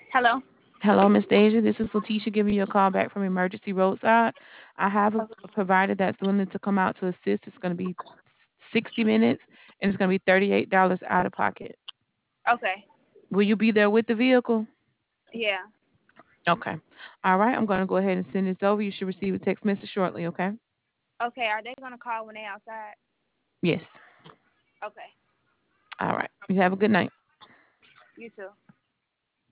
Hello. Hello, Miss Deja. This is Letitia giving you a call back from Emergency Roadside. I have a provider that's willing to come out to assist. It's going to be 60 minutes and it's going to be $38 out of pocket. Okay. Will you be there with the vehicle? Yeah. Okay. All right. I'm going to go ahead and send this over. You should receive a text message shortly. Okay. Okay. Are they gonna call when they outside? Yes. Okay. All right. You have a good night. You too.